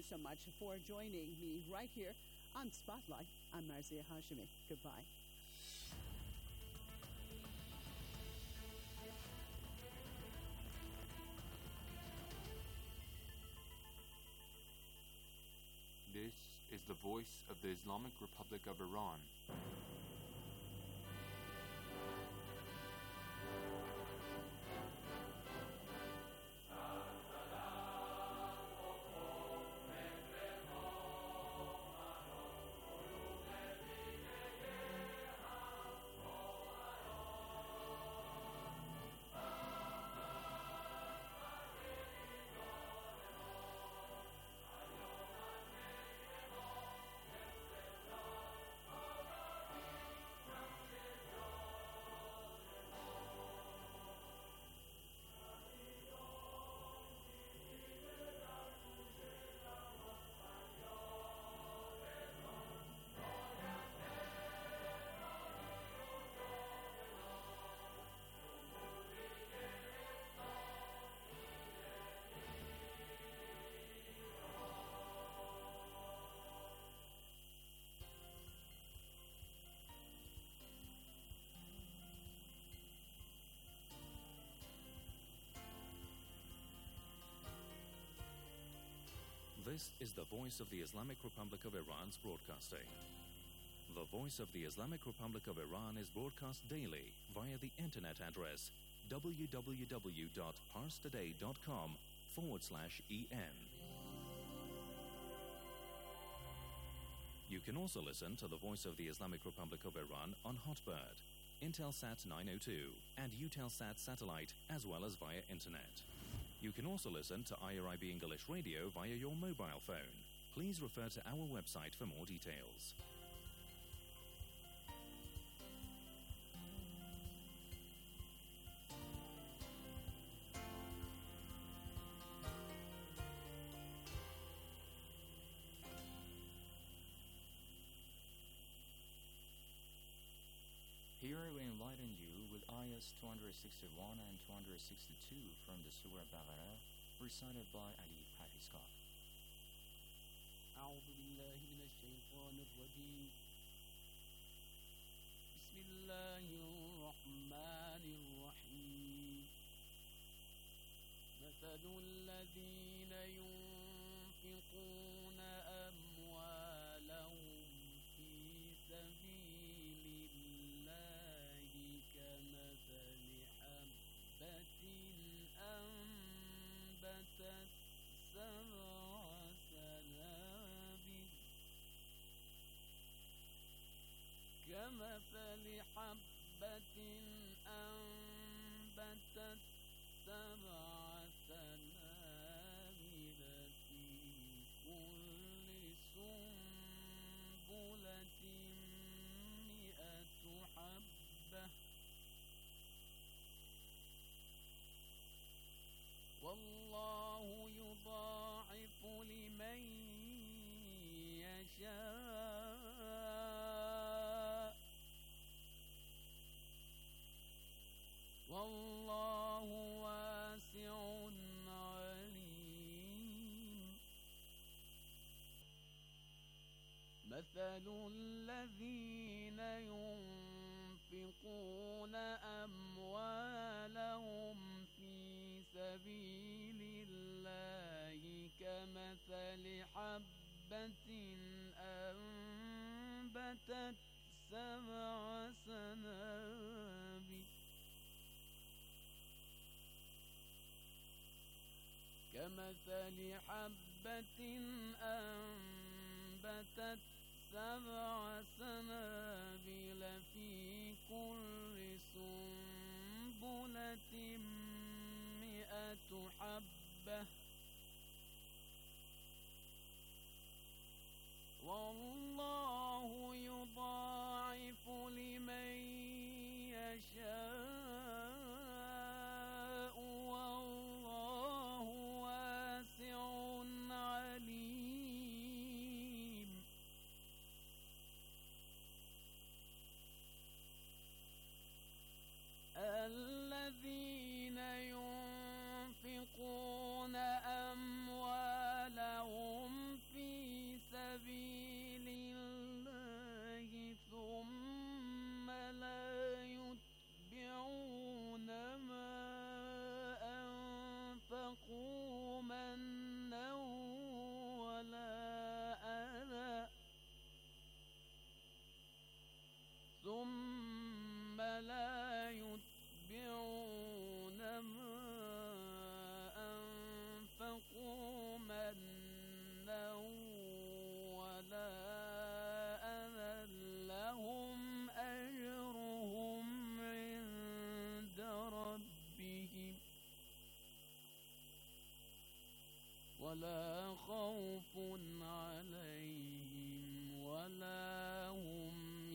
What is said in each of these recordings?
so much for joining me right here on Spotlight. I'm Marzieh Hashemi. Goodbye. This is the voice of the Islamic Republic of Iran. This is the voice of the Islamic Republic of Iran's broadcasting. The voice of the Islamic Republic of Iran is broadcast daily via the internet address www.parstoday.com/en. You can also listen to the voice of the Islamic Republic of Iran on Hotbird, Intelsat 902, and Eutelsat satellite, as well as via internet. You can also listen to IRIB English Radio via your mobile phone. Please refer to our website for more details. Here we enlighten you with ayahs 261 and 262 from the Surah Baqarah, recited by Ali Parискov. أعوذ بالله من الشيطان الرجيم. بسم الله الرحمن الرحيم. مثل الذين ينفقون أموالهم في سبيل الله كمثل حبة أنبتت سبع سنابل كمثل حبة أنبتت سبع سنابل في كل سنبلة 100 حبة والله يضاعف لمن يشاء والله واسع عليم. مثل الذين ينفقون أموالهم في سبيل الله كمثل حبة أنبتت سبع سنابل كمثل حبة أنبتت سبع سنابل في كل سنبلة 100 حبة والله يضاعف لمن يشاء والله واسع عليم. الذين ينفقون أموالهم تنفقوا منا ولا أذى ثم لا يتبعون ما أنفقوا منا ولا أذى لهم أجرهم عند ربهم ولا خوف عليهم ولا هم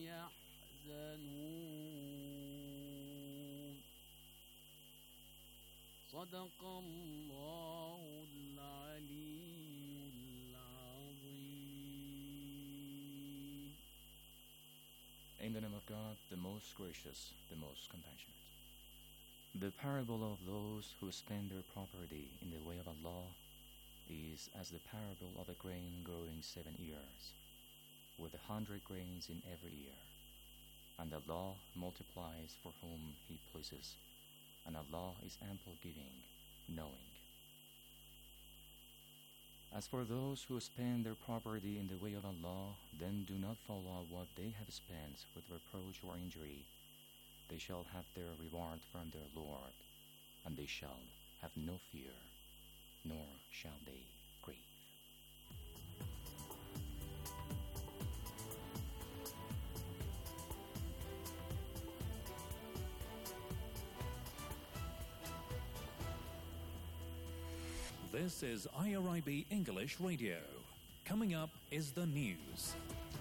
يحزنون صدق الله العلي العظيم. In the name of God, the most gracious, the most compassionate. The parable of those who spend their property in the way of Allah is as the parable of a grain growing 7 years, with 100 grains in every ear. And Allah multiplies for whom He pleases, and Allah is ample giving, knowing. As for those who spend their property in the way of Allah, then do not follow what they have spent with reproach or injury. They shall have their reward from their Lord, and they shall have no fear, nor shall they grieve. This is IRIB English Radio. Coming up is the news.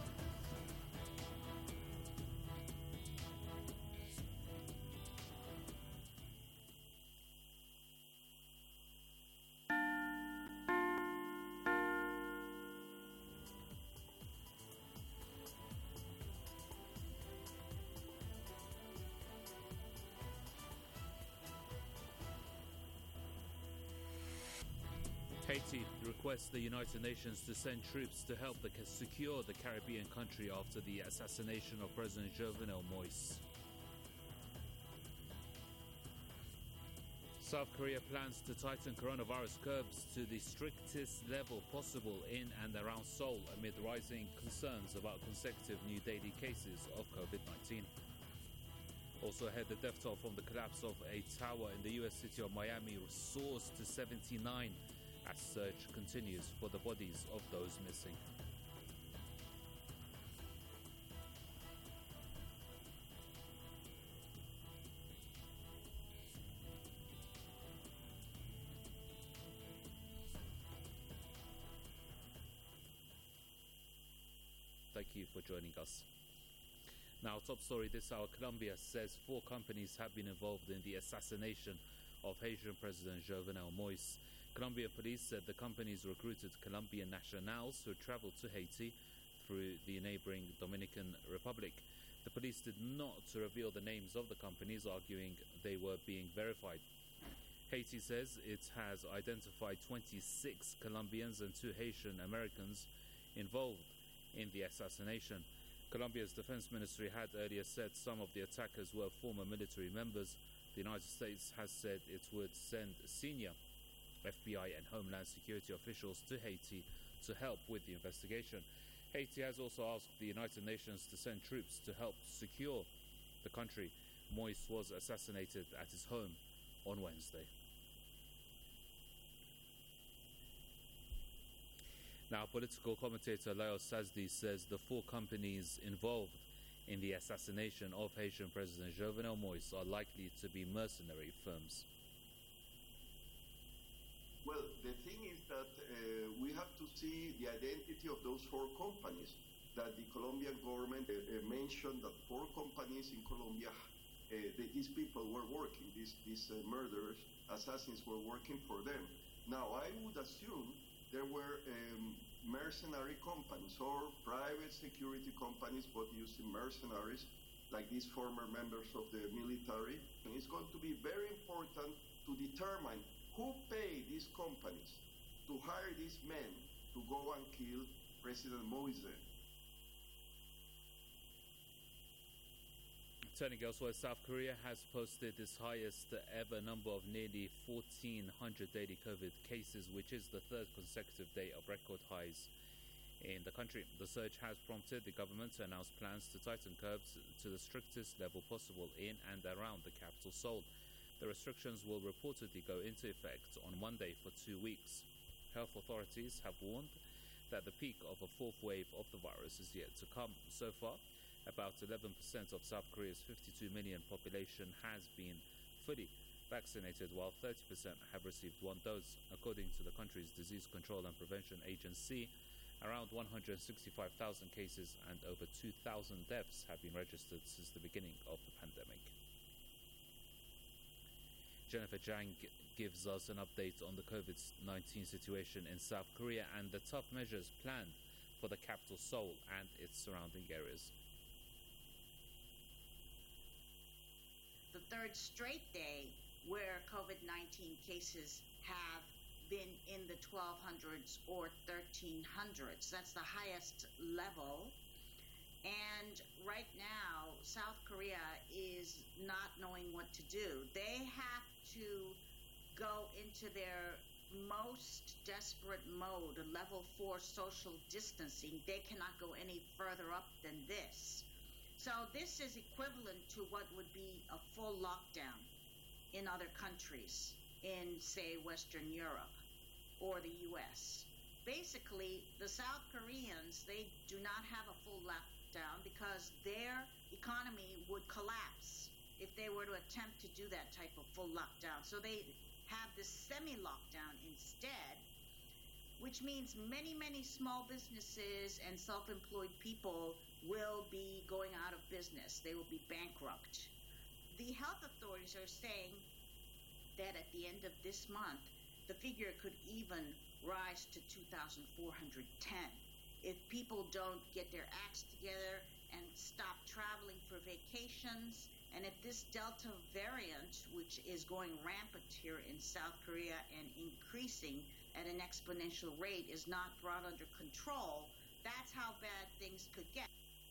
Haiti requests the United Nations to send troops to help secure the Caribbean country after the assassination of President Jovenel Moïse. South Korea plans to tighten coronavirus curbs to the strictest level possible in and around Seoul amid rising concerns about consecutive new daily cases of COVID-19. Also ahead, the death toll from the collapse of a tower in the U.S. city of Miami soars to 79 as search continues for the bodies of those missing. Thank you for joining us. Now, top story this hour, Colombia says 4 companies have been involved in the assassination of Haitian President Jovenel Moïse. Colombian police said the companies recruited Colombian nationals who traveled to Haiti through the neighboring Dominican Republic. The police did not reveal the names of the companies, arguing they were being verified. Haiti says it has identified 26 Colombians and 2 Haitian Americans involved in the assassination. Colombia's defense ministry had earlier said some of the attackers were former military members. The United States has said it would send senior FBI and Homeland Security officials to Haiti to help with the investigation. Haiti has also asked the United Nations to send troops to help secure the country. Moïse was assassinated at his home on Wednesday. Now, political commentator Leo Sazdi says the 4 companies involved in the assassination of Haitian President Jovenel Moïse are likely to be mercenary firms. Well, the thing is that we have to see the identity of those 4 companies that the Colombian government mentioned, that 4 companies in Colombia, these people were working, these murderers, assassins were working for them. Now, I would assume there were mercenary companies or private security companies, but using mercenaries, like these former members of the military. And it's going to be very important to determine who paid these companies to hire these men to go and kill President Moïse. Turning elsewhere, South Korea has posted its highest ever number of nearly 1,400 daily COVID cases, which is the third consecutive day of record highs in the country. The surge has prompted the government to announce plans to tighten curbs to the strictest level possible in and around the capital Seoul. The restrictions will reportedly go into effect on Monday for 2 weeks. Health authorities have warned that the peak of a fourth wave of the virus is yet to come. So far, about 11% of South Korea's 52 million population has been fully vaccinated, while 30% have received one dose. According to the country's Disease Control and Prevention Agency, around 165,000 cases and over 2,000 deaths have been registered since the beginning of the pandemic. Jennifer Jang gives us an update on the COVID-19 situation in South Korea and the tough measures planned for the capital Seoul and its surrounding areas. The third straight day where COVID-19 cases have been in the 1200s or 1300s. That's the highest level. And right now, South Korea is not knowing what to do. They have to go into their most desperate mode, a level 4 social distancing. They cannot go any further up than this. So this is equivalent to what would be a full lockdown in other countries, in, say, Western Europe or the U.S. Basically, the South Koreans, they do not have a full lockdown because their economy would collapse if they were to attempt to do that type of full lockdown. So they have this semi-lockdown instead, which means many, many small businesses and self-employed people will be going out of business. They will be bankrupt. The health authorities are saying that at the end of this month, the figure could even rise to 2,410 if people don't get their acts together and stop traveling for vacations. And if this Delta variant, which is going rampant here in South Korea and increasing at an exponential rate, is not brought under control, that's how bad things could get.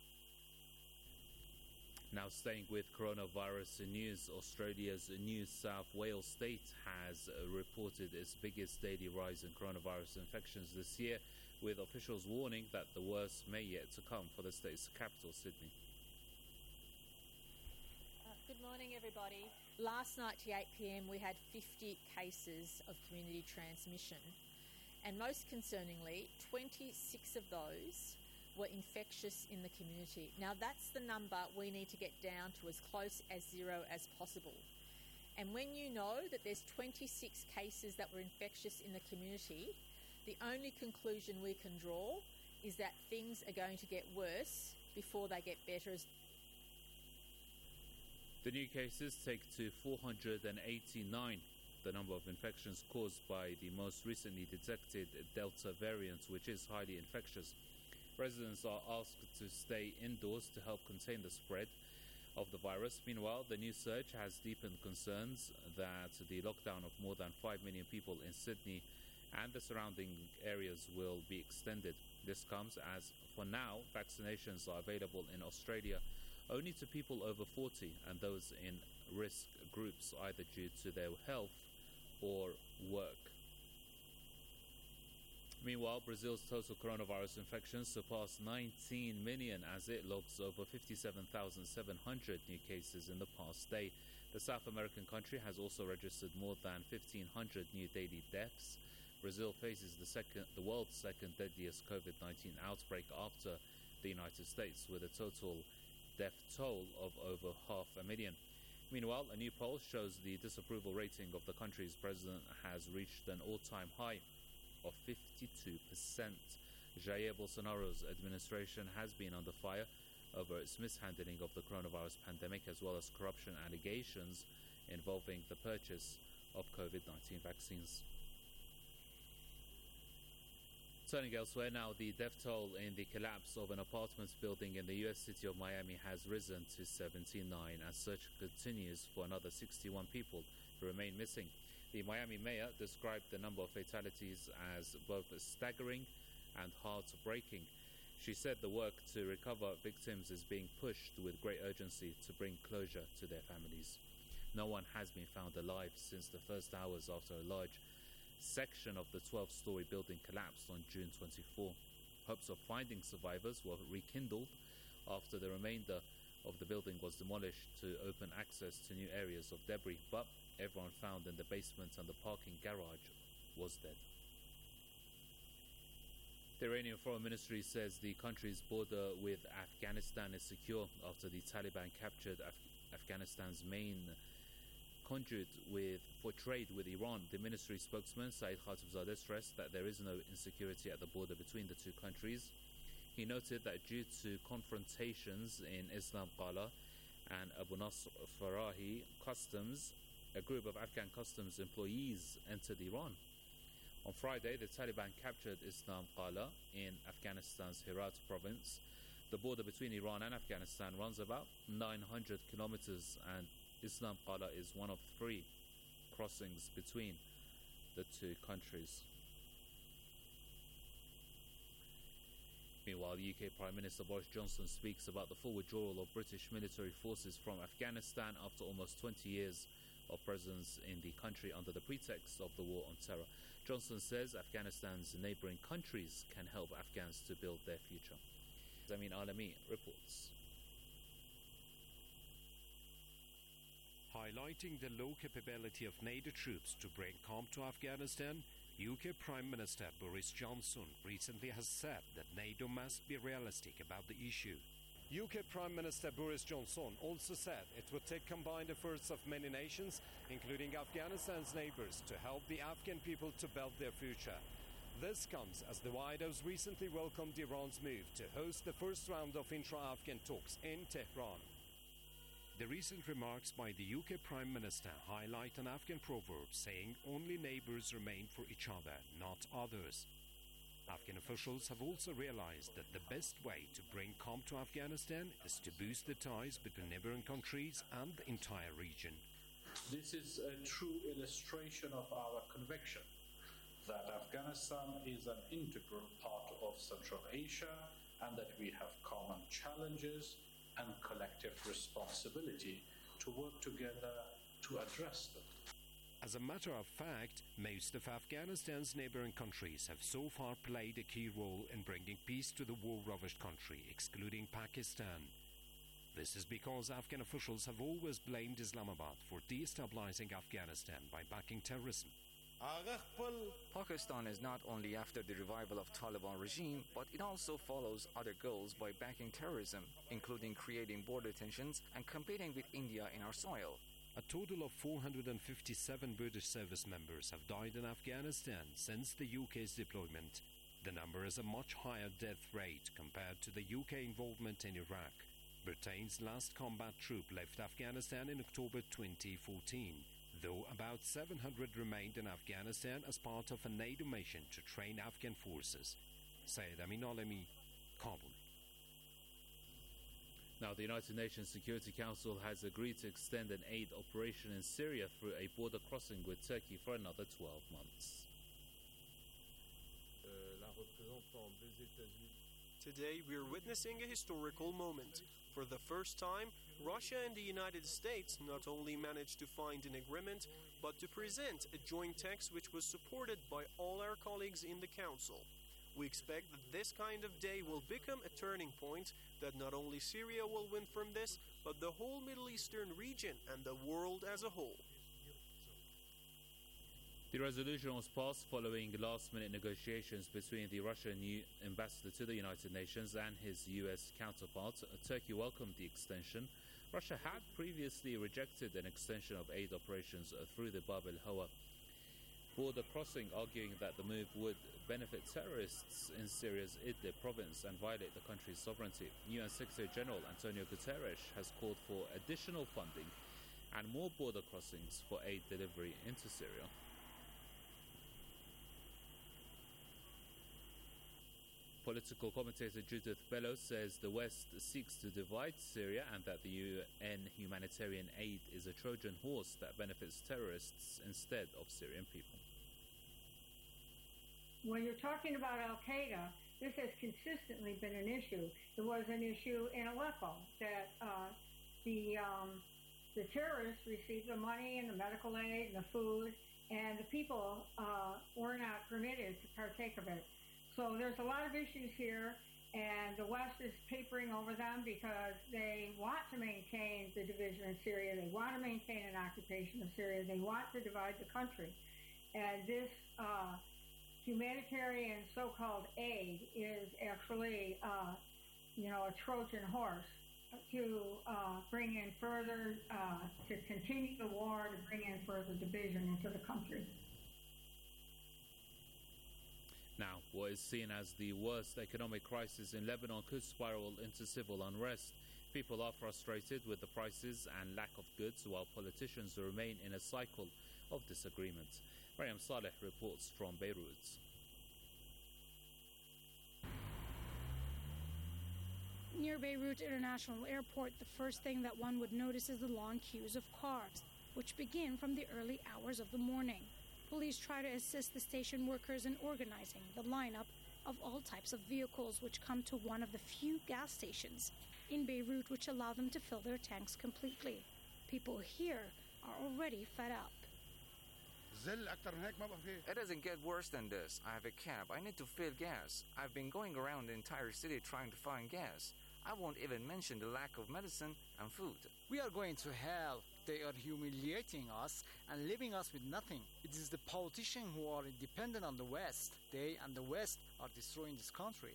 Now, staying with coronavirus news, Australia's New South Wales state has reported its biggest daily rise in coronavirus infections this year, with officials warning that the worst may yet to come for the state's capital, Sydney. Good morning, everybody. Last night to 8 p.m. we had 50 cases of community transmission, and most concerningly, 26 of those were infectious in the community. Now that's the number we need to get down to as close as zero as possible. And when you know that there's 26 cases that were infectious in the community, the only conclusion we can draw is that things are going to get worse before they get better. The new cases take to 489 the number of infections caused by the most recently detected Delta variant, which is highly infectious. Residents are asked to stay indoors to help contain the spread of the virus. Meanwhile, the new surge has deepened concerns that the lockdown of more than 5 million people in Sydney and the surrounding areas will be extended. This comes as, for now, vaccinations are available in Australia only to people over 40 and those in risk groups, either due to their health or work. Meanwhile, Brazil's total coronavirus infections surpassed 19 million as it logs over 57,700 new cases in the past day. The South American country has also registered more than 1,500 new daily deaths. Brazil faces the world's second deadliest COVID-19 outbreak after the United States, with a total death toll of over 500,000. Meanwhile, a new poll shows the disapproval rating of the country's president has reached an all-time high of 52%. Jair Bolsonaro's administration has been under fire over its mishandling of the coronavirus pandemic, as well as corruption allegations involving the purchase of COVID-19 vaccines. Turning elsewhere now, the death toll in the collapse of an apartment building in the U.S. city of Miami has risen to 79 as search continues for another 61 people who remain missing. The Miami mayor described the number of fatalities as both staggering and heartbreaking. She said the work to recover victims is being pushed with great urgency to bring closure to their families. No one has been found alive since the first hours after a large section of the 12-story building collapsed on June 24. Hopes of finding survivors were rekindled after the remainder of the building was demolished to open access to new areas of debris, but everyone found in the basement and the parking garage was dead. The Iranian Foreign Ministry says the country's border with Afghanistan is secure after the Taliban captured Afghanistan's main conduit for trade with Iran. The ministry spokesman, Saeed Khatibzadeh, stressed that there is no insecurity at the border between the two countries. He noted that due to confrontations in Islam Qala and Abu Nasr Farahi customs, a group of Afghan customs employees entered Iran. On Friday, the Taliban captured Islam Qala in Afghanistan's Herat province. The border between Iran and Afghanistan runs about 900 kilometers, and Islam Qala is one of 3 crossings between the two countries. Meanwhile, the UK Prime Minister Boris Johnson speaks about the full withdrawal of British military forces from Afghanistan after almost 20 years of presence in the country under the pretext of the war on terror. Johnson says Afghanistan's neighbouring countries can help Afghans to build their future. Zamin Alami reports. Highlighting the low capability of NATO troops to bring calm to Afghanistan, UK Prime Minister Boris Johnson recently has said that NATO must be realistic about the issue. UK Prime Minister Boris Johnson also said it would take combined efforts of many nations, including Afghanistan's neighbours, to help the Afghan people to build their future. This comes as the White House recently welcomed Iran's move to host the first round of intra-Afghan talks in Tehran. The recent remarks by the UK Prime Minister highlight an Afghan proverb saying only neighbours remain for each other, not others. Afghan officials have also realized that the best way to bring calm to Afghanistan is to boost the ties between neighboring countries and the entire region. This is a true illustration of our conviction that Afghanistan is an integral part of Central Asia and that we have common challenges and collective responsibility to work together to address them. As a matter of fact, most of Afghanistan's neighboring countries have so far played a key role in bringing peace to the war-ravaged country, excluding Pakistan. This is because Afghan officials have always blamed Islamabad for destabilizing Afghanistan by backing terrorism. Pakistan is not only after the revival of Taliban regime, but it also follows other goals by backing terrorism, including creating border tensions and competing with India in our soil. A total of 457 British service members have died in Afghanistan since the UK's deployment. The number is a much higher death rate compared to the UK involvement in Iraq. Britain's last combat troop left Afghanistan in October 2014, though about 700 remained in Afghanistan as part of a NATO mission to train Afghan forces. Saeed Amin Alami, Kabul. Now, the United Nations Security Council has agreed to extend an aid operation in Syria through a border crossing with Turkey for another 12 months. Today, we are witnessing a historical moment. For the first time, Russia and the United States not only managed to find an agreement, but to present a joint text which was supported by all our colleagues in the Council. We expect that this kind of day will become a turning point, that not only Syria will win from this, but the whole Middle Eastern region and the world as a whole. The resolution was passed following last-minute negotiations between the Russian new ambassador to the United Nations and his U.S. counterpart. Turkey welcomed the extension. Russia had previously rejected an extension of aid operations through the Bab el-Hawa border crossing, arguing that the move would benefit terrorists in Syria's Idlib province and violate the country's sovereignty. UN Secretary General Antonio Guterres has called for additional funding and more border crossings for aid delivery into Syria. Political commentator Judith Bello says the West seeks to divide Syria and that the UN humanitarian aid is a Trojan horse that benefits terrorists instead of Syrian people. When you're talking about Al-Qaeda, this has consistently been an issue. It was an issue in Aleppo that the terrorists received the money and the medical aid and the food, and the people were not permitted to partake of it. So there's a lot of issues here, and the West is papering over them because they want to maintain the division in Syria. They want to maintain an occupation of Syria. They want to divide the country. And this humanitarian so-called aid is actually, a Trojan horse to bring in further, to continue the war, to bring in further division into the country. Now, what is seen as the worst economic crisis in Lebanon could spiral into civil unrest. People are frustrated with the prices and lack of goods, while politicians remain in a cycle of disagreement. Mariam Saleh reports from Beirut. Near Beirut International Airport, the first thing that one would notice is the long queues of cars, which begin from the early hours of the morning. Police try to assist the station workers in organizing the lineup of all types of vehicles which come to one of the few gas stations in Beirut which allow them to fill their tanks completely. People here are already fed up. It doesn't get worse than this. I have a cab. I need to fill gas. I've been going around the entire city trying to find gas. I won't even mention the lack of medicine and food. We are going to hell. They are humiliating us and leaving us with nothing. It is the politicians who are dependent on the West. They and the West are destroying this country.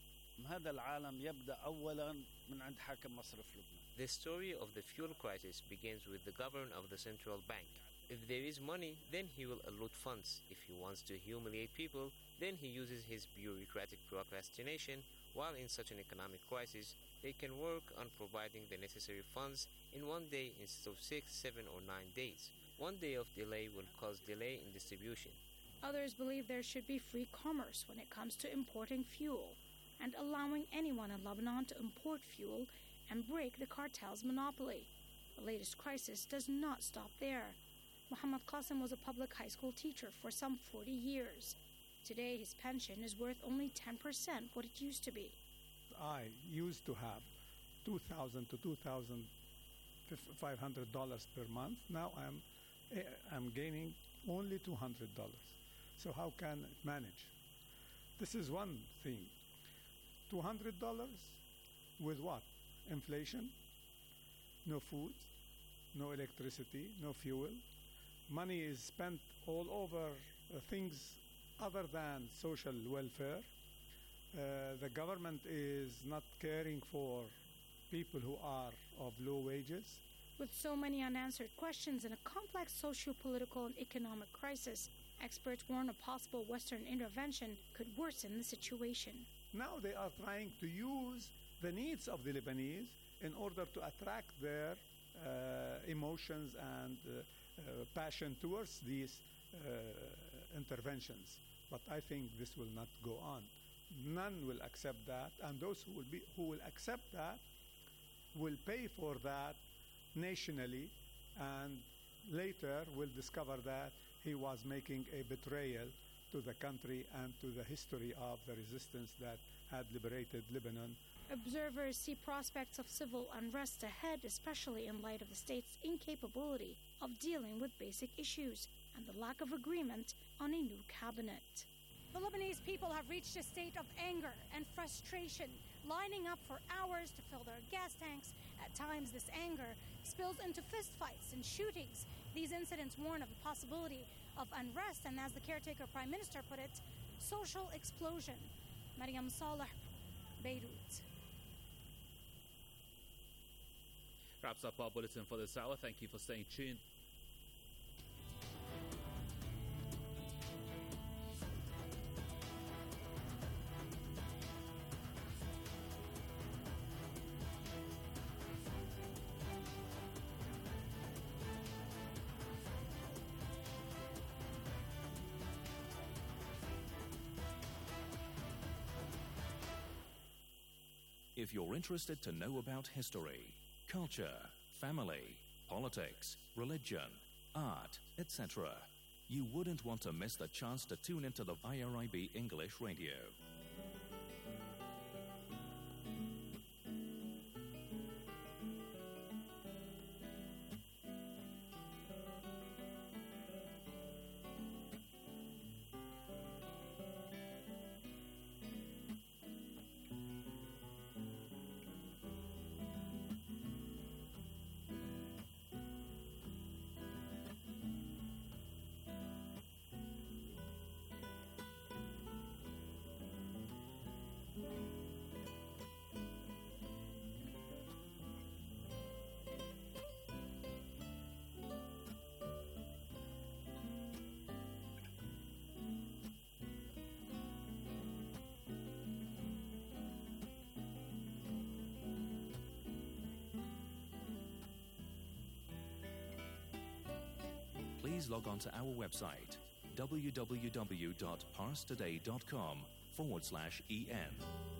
The story of the fuel crisis begins with the governor of the central bank. If there is money, then he will allot funds. If he wants to humiliate people, then he uses his bureaucratic procrastination. While in such an economic crisis, they can work on providing the necessary funds in 1 day instead of 6, 7, or 9 days. 1 day of delay will cause delay in distribution. Others believe there should be free commerce when it comes to importing fuel and allowing anyone in Lebanon to import fuel and break the cartel's monopoly. The latest crisis does not stop there. Muhammad Qasim was a public high school teacher for some 40 years. Today, his pension is worth only 10% what it used to be. I used to have $2,000 to $2,500 per month. Now I'm gaining only $200. So how can it manage? This is one thing. $200 with what? Inflation, no food, no electricity, no fuel. Money is spent all over things other than social welfare. The government is not caring for people who are of low wages. With so many unanswered questions and a complex socio-political and economic crisis, experts warn a possible Western intervention could worsen the situation. Now they are trying to use the needs of the Lebanese in order to attract their emotions and passion towards these interventions. But I think this will not go on. None will accept that, and those who will accept that will pay for that nationally, and later will discover that he was making a betrayal to the country and to the history of the resistance that had liberated Lebanon. Observers see prospects of civil unrest ahead, especially in light of the state's incapability of dealing with basic issues and the lack of agreement on a new cabinet. The Lebanese people have reached a state of anger and frustration, lining up for hours to fill their gas tanks. At times, this anger spills into fistfights and shootings. These incidents warn of the possibility of unrest and, as the caretaker prime minister put it, social explosion. Mariam Saleh, Beirut. Wraps up our bulletin for this hour. Thank you for staying tuned. If you're interested to know about history, culture, family, politics, religion, art, etc., you wouldn't want to miss the chance to tune into the IRIB English Radio. please log on to our website www.parstoday.com/en.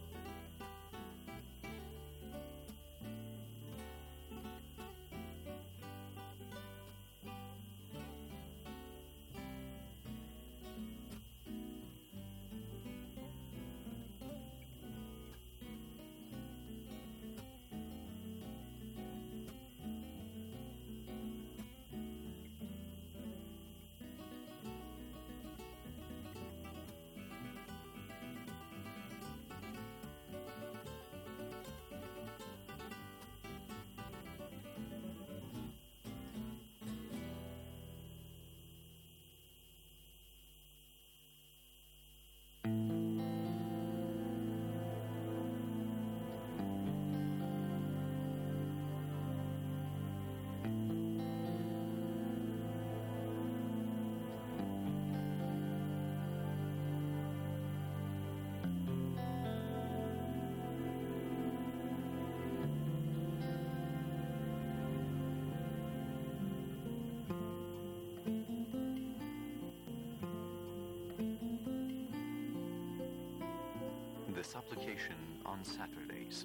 The supplication on Saturdays.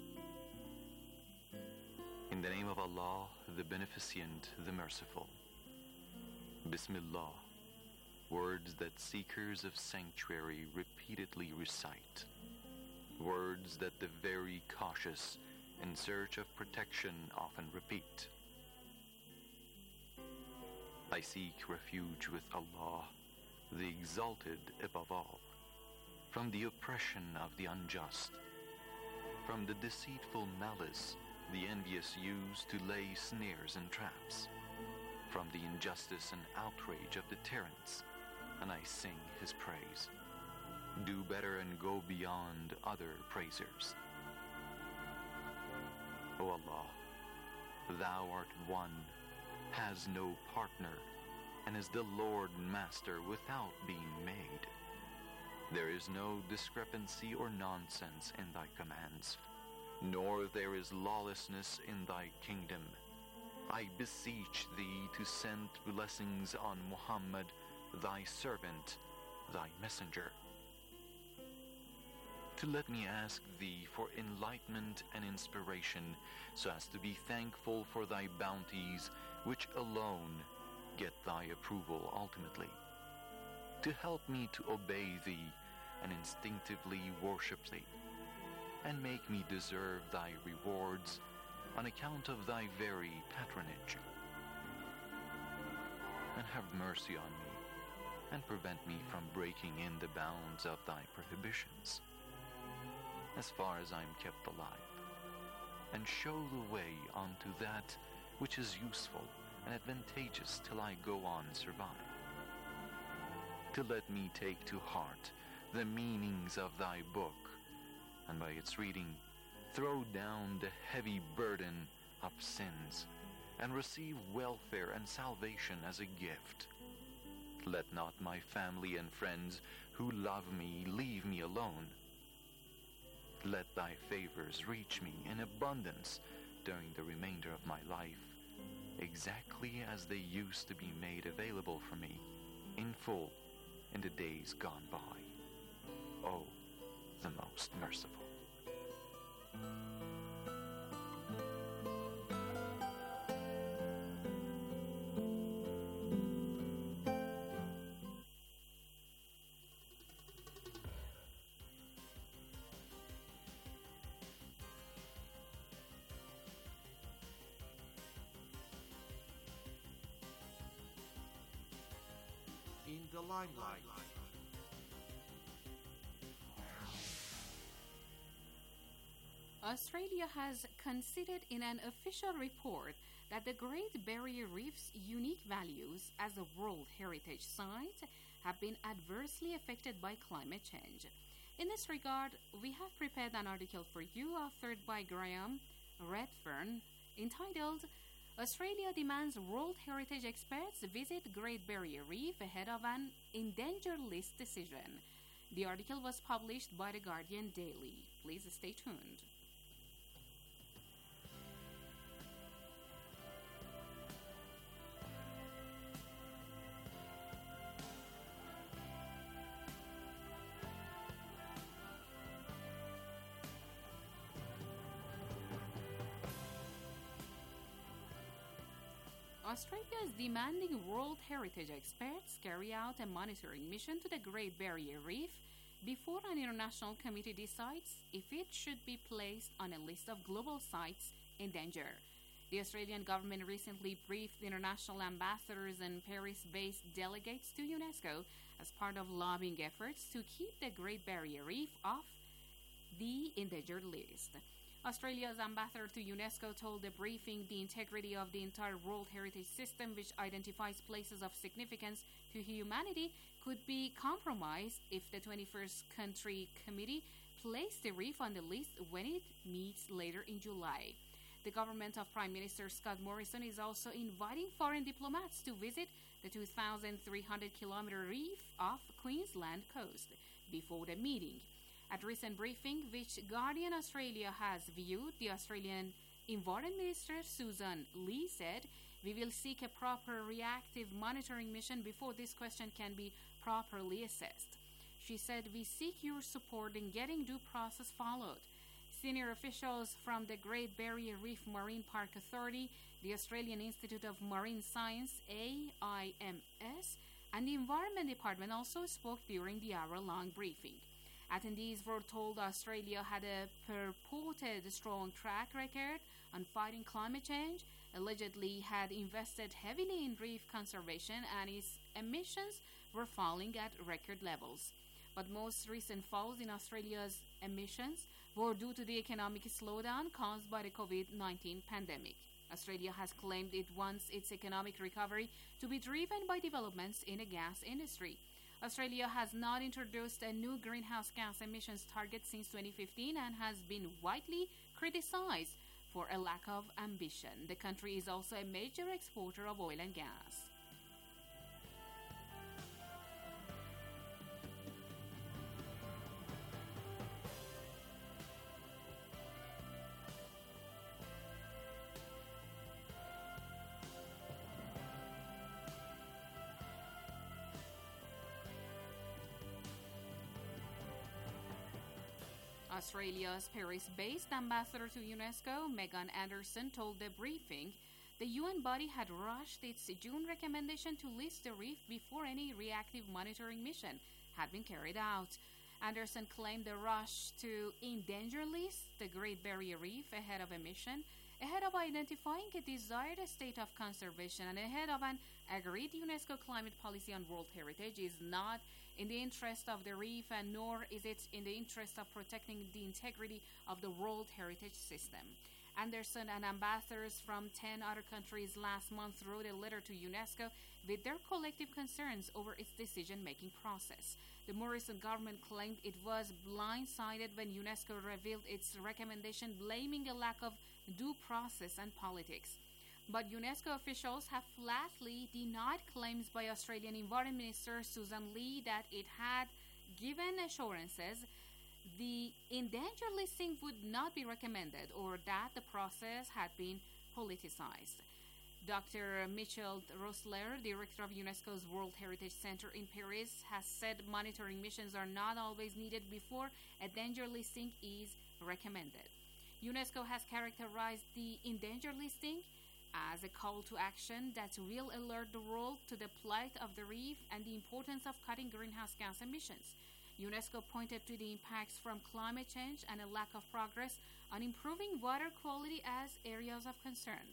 In the name of Allah, the Beneficent, the Merciful. Bismillah, words that seekers of sanctuary repeatedly recite, words that the very cautious in search of protection often repeat. I seek refuge with Allah, the Exalted above all, from the oppression of the unjust, from the deceitful malice the envious use to lay snares and traps, from the injustice and outrage of the tyrants, and I sing his praise. Do better and go beyond other praisers. O Allah, thou art one, has no partner, and is the Lord and Master without being made. There is no discrepancy or nonsense in thy commands, nor there is lawlessness in thy kingdom. I beseech thee to send blessings on Muhammad, thy servant, thy messenger. To let me ask thee for enlightenment and inspiration, so as to be thankful for thy bounties, which alone get thy approval ultimately. To help me to obey thee and instinctively worship thee, and make me deserve thy rewards on account of thy very patronage. And have mercy on me, and prevent me from breaking in the bounds of thy prohibitions, as far as I am kept alive, and show the way unto that which is useful and advantageous till I go on survive. To let me take to heart the meanings of thy book, and by its reading throw down the heavy burden of sins, and receive welfare and salvation as a gift. Let not my family and friends who love me leave me alone. Let thy favors reach me in abundance during the remainder of my life, exactly as they used to be made available for me in full in the days gone by. O, the most merciful. In the limelight. Australia has considered in an official report that the Great Barrier Reef's unique values as a World Heritage Site have been adversely affected by climate change. In this regard, we have prepared an article for you authored by Graham Redfern entitled Australia Demands World Heritage Experts Visit Great Barrier Reef Ahead of an Endangered List Decision. The article was published by The Guardian Daily. Please stay tuned. Australia is demanding World Heritage experts carry out a monitoring mission to the Great Barrier Reef before an international committee decides if it should be placed on a list of global sites in danger. The Australian government recently briefed international ambassadors and Paris-based delegates to UNESCO as part of lobbying efforts to keep the Great Barrier Reef off the endangered list. Australia's ambassador to UNESCO told the briefing the integrity of the entire World Heritage System, which identifies places of significance to humanity, could be compromised if the 21st Country Committee placed the reef on the list when it meets later in July. The government of Prime Minister Scott Morrison is also inviting foreign diplomats to visit the 2,300-kilometer reef off Queensland coast before the meeting. At recent briefing, which Guardian Australia has viewed, the Australian Environment Minister Susan Lee said, "We will seek a proper reactive monitoring mission before this question can be properly assessed." She said, "We seek your support in getting due process followed." Senior officials from the Great Barrier Reef Marine Park Authority, the Australian Institute of Marine Science, AIMS, and the Environment Department also spoke during the hour-long briefing. Attendees were told Australia had a purported strong track record on fighting climate change, allegedly had invested heavily in reef conservation, and its emissions were falling at record levels. But most recent falls in Australia's emissions were due to the economic slowdown caused by the COVID-19 pandemic. Australia has claimed it wants its economic recovery to be driven by developments in the gas industry. Australia has not introduced a new greenhouse gas emissions target since 2015 and has been widely criticized for a lack of ambition. The country is also a major exporter of oil and gas. Australia's Paris-based ambassador to UNESCO, Megan Anderson, told the briefing the UN body had rushed its June recommendation to list the reef before any reactive monitoring mission had been carried out. Anderson claimed the rush to endanger list the Great Barrier Reef ahead of a mission, ahead of identifying a desired state of conservation, and ahead of an agreed UNESCO climate policy on World Heritage is not in the interest of the reef, and nor is it in the interest of protecting the integrity of the World Heritage System. Anderson and ambassadors from 10 other countries last month wrote a letter to UNESCO with their collective concerns over its decision-making process. The Morrison government claimed it was blindsided when UNESCO revealed its recommendation, blaming a lack of due process and politics. But UNESCO officials have flatly denied claims by Australian Environment Minister Susan Lee that it had given assurances the endangered listing would not be recommended or that the process had been politicized. Dr. Mitchell Rossler, director of UNESCO's World Heritage Center in Paris, has said monitoring missions are not always needed before a danger listing is recommended. UNESCO has characterized the endangered listing as a call to action that will alert the world to the plight of the reef and the importance of cutting greenhouse gas emissions. UNESCO pointed to the impacts from climate change and a lack of progress on improving water quality as areas of concern.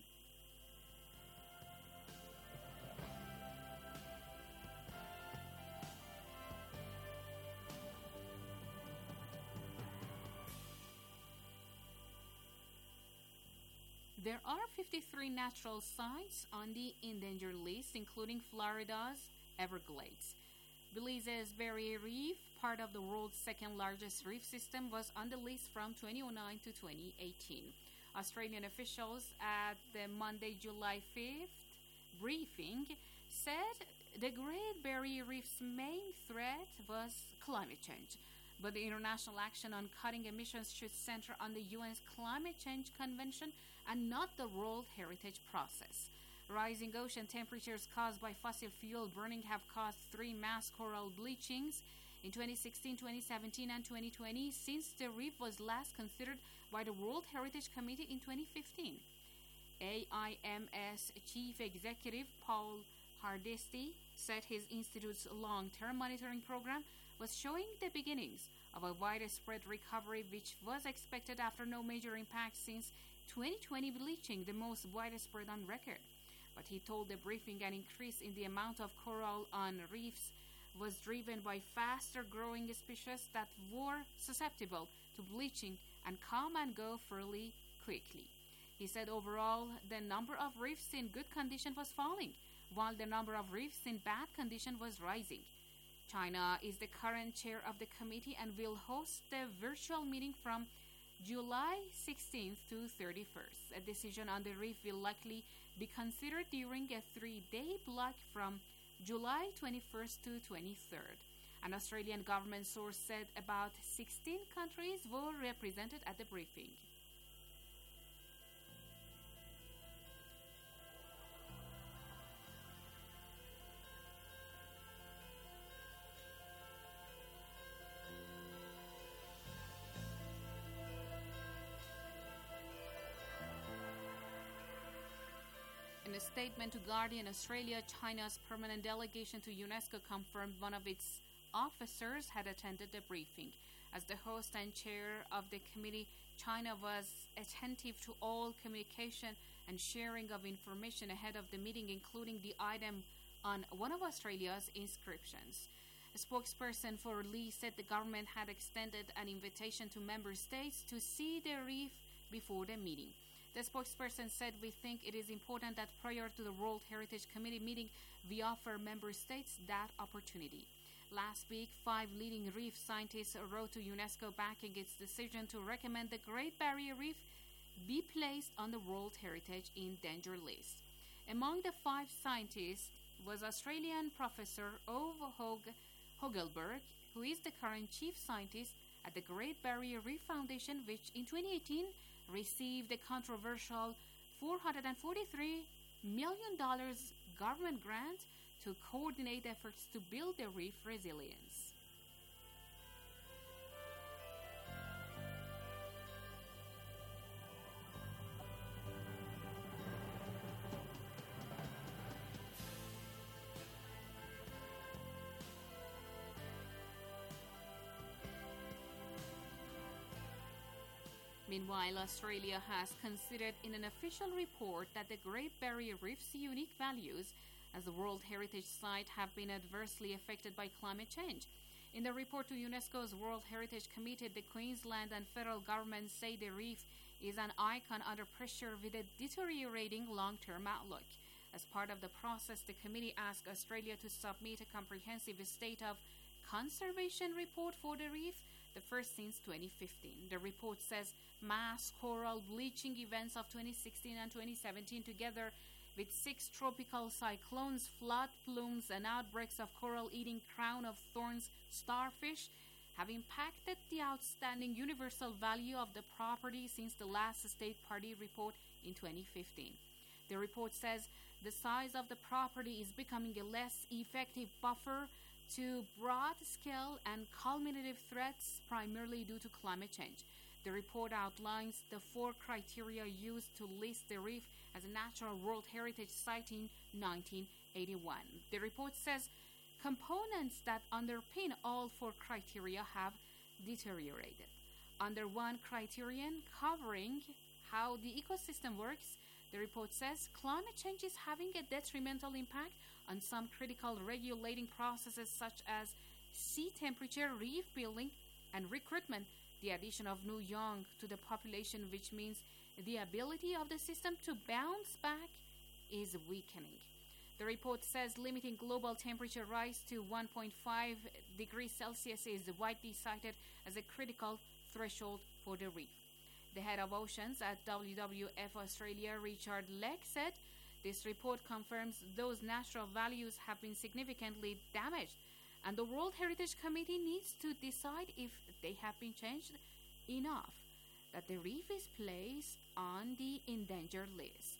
There are 53 natural sites on the endangered list, including Florida's Everglades. Belize's Barrier Reef, part of the world's second-largest reef system, was on the list from 2009 to 2018. Australian officials at the Monday, July 5th briefing said the Great Barrier Reef's main threat was climate change, but the international action on cutting emissions should center on the UN's Climate Change Convention and not the World Heritage process. Rising ocean temperatures caused by fossil fuel burning have caused 3 mass coral bleachings in 2016, 2017, and 2020 since the reef was last considered by the World Heritage Committee in 2015. AIMS Chief Executive Paul Hardesty said his institute's long-term monitoring program was showing the beginnings of a widespread recovery, which was expected after no major impact since 2020 bleaching, the most widespread on record. But he told the briefing an increase in the amount of coral on reefs was driven by faster growing species that were susceptible to bleaching and come and go fairly quickly. He said overall the number of reefs in good condition was falling, while the number of reefs in bad condition was rising. China is the current chair of the committee and will host the virtual meeting from July 16th to 31st. A decision on the reef will likely be considered during a 3-day block from July 21st to 23rd. An Australian government source said about 16 countries were represented at the briefing. In a statement to Guardian Australia, China's permanent delegation to UNESCO confirmed one of its officers had attended the briefing. As the host and chair of the committee, China was attentive to all communication and sharing of information ahead of the meeting, including the item on one of Australia's inscriptions. A spokesperson for Lee said the government had extended an invitation to member states to see the reef before the meeting. The spokesperson said, "We think it is important that prior to the World Heritage Committee meeting, we offer member states that opportunity." Last week, 5 leading reef scientists wrote to UNESCO backing its decision to recommend the Great Barrier Reef be placed on the World Heritage in Danger list. Among the 5 scientists was Australian Professor Ove Hogelberg, who is the current chief scientist at the Great Barrier Reef Foundation, which in 2018 received a controversial $443 million government grant to coordinate efforts to build the reef resilience. Meanwhile, Australia has considered in an official report that the Great Barrier Reef's unique values as a World Heritage Site have been adversely affected by climate change. In the report to UNESCO's World Heritage Committee, the Queensland and federal governments say the reef is an icon under pressure with a deteriorating long-term outlook. As part of the process, the committee asked Australia to submit a comprehensive state of conservation report for the reef, the first since 2015. The report says mass coral bleaching events of 2016 and 2017, together with 6 tropical cyclones, flood plumes, and outbreaks of coral-eating crown-of-thorns starfish, have impacted the outstanding universal value of the property since the last state party report in 2015. The report says the size of the property is becoming a less effective buffer to broad-scale and cumulative threats, primarily due to climate change. The report outlines the 4 criteria used to list the reef as a Natural World Heritage Site in 1981. The report says components that underpin all 4 criteria have deteriorated. Under one criterion, covering how the ecosystem works, the report says climate change is having a detrimental impact on some critical regulating processes such as sea temperature, reef building, and recruitment, the addition of new young to the population, which means the ability of the system to bounce back is weakening. The report says limiting global temperature rise to 1.5 degrees Celsius is widely cited as a critical threshold for the reef. The head of oceans at WWF Australia, Richard Leck, said this report confirms those natural values have been significantly damaged, and the World Heritage Committee needs to decide if they have been changed enough that the reef is placed on the endangered list.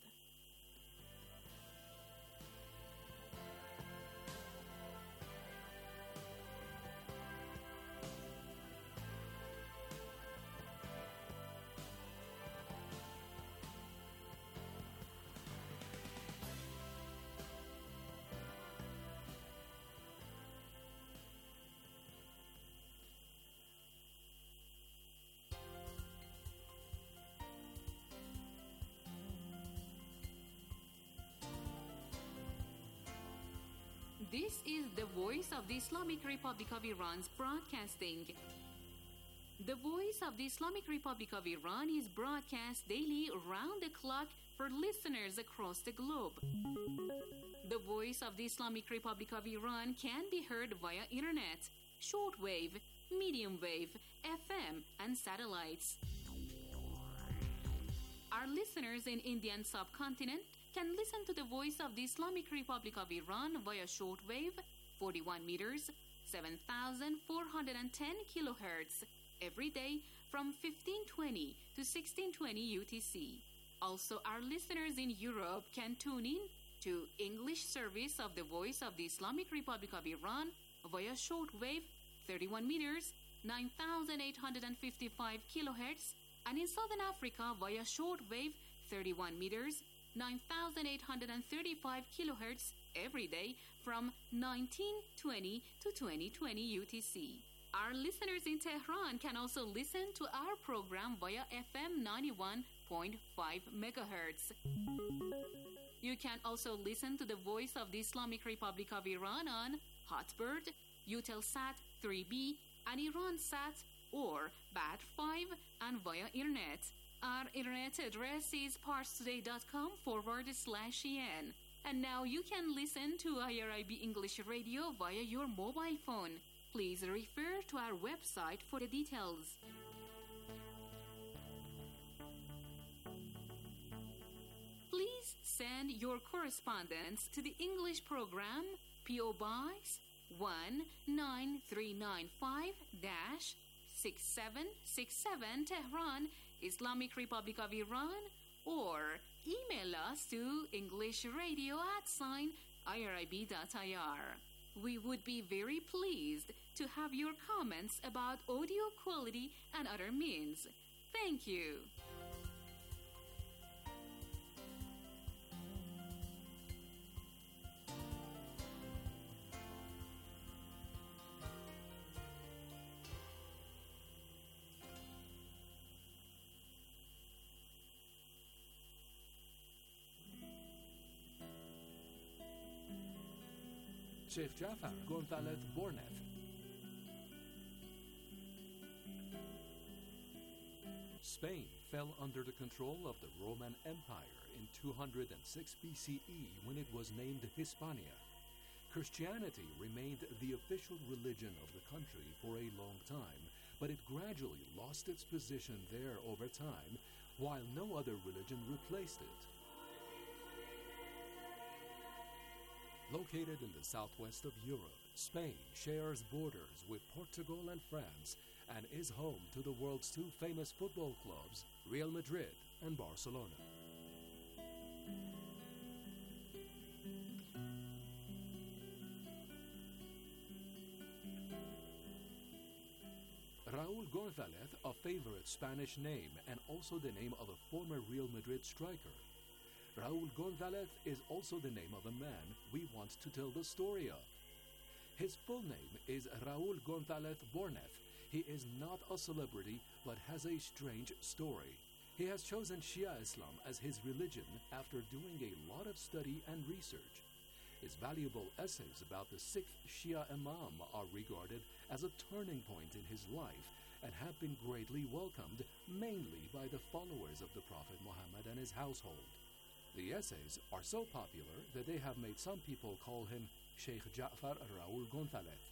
This is the Voice of the Islamic Republic of Iran's broadcasting. The Voice of the Islamic Republic of Iran is broadcast daily round the clock for listeners across the globe. The Voice of the Islamic Republic of Iran can be heard via internet, shortwave, medium wave, FM, and satellites. Our listeners in Indian subcontinent can listen to the Voice of the Islamic Republic of Iran via shortwave, 41 meters, 7,410 kilohertz, every day from 1520 to 1620 UTC. Also, our listeners in Europe can tune in to English service of the Voice of the Islamic Republic of Iran via shortwave, 31 meters, 9,855 kilohertz, and in Southern Africa via shortwave, 31 meters, 9,835 kilohertz every day from 1920 to 2020 UTC. Our listeners in Tehran can also listen to our program via FM 91.5 megahertz. You can also listen to the Voice of the Islamic Republic of Iran on Hotbird, Eutelsat 3B, and IranSat or BAT5 and via internet. Our internet address is parstoday.com/en. And now you can listen to IRIB English Radio via your mobile phone. Please refer to our website for the details. Please send your correspondence to the English program, P.O. Box 19395-6767 Tehran, Islamic Republic of Iran, or email us to englishradio@irib.ir. We would be very pleased to have your comments about audio quality and other means. Thank you. Sheikh Jafar Gonzalez Borneth. Spain fell under the control of the Roman Empire in 206 BCE when it was named Hispania. Christianity remained the official religion of the country for a long time, but it gradually lost its position there over time, while no other religion replaced it. Located in the southwest of Europe, Spain shares borders with Portugal and France and is home to the world's two famous football clubs, Real Madrid and Barcelona. Raúl González, a favorite Spanish name and also the name of a former Real Madrid striker. Raúl González is also the name of a man we want to tell the story of. His full name is Raúl González Borneth. He is not a celebrity, but has a strange story. He has chosen Shia Islam as his religion after doing a lot of study and research. His valuable essays about the sixth Shia Imam are regarded as a turning point in his life and have been greatly welcomed, mainly by the followers of the Prophet Muhammad and his household. The essays are so popular that they have made some people call him Sheikh Ja'far Raúl González.